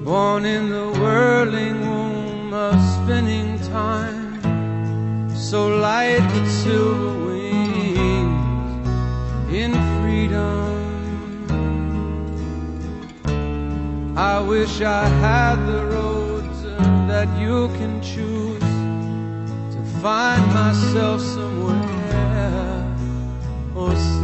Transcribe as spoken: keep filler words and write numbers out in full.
born in the whirling womb of spinning time, so light with silver wings in freedom. I wish I had the roads that you can choose to find myself somewhere or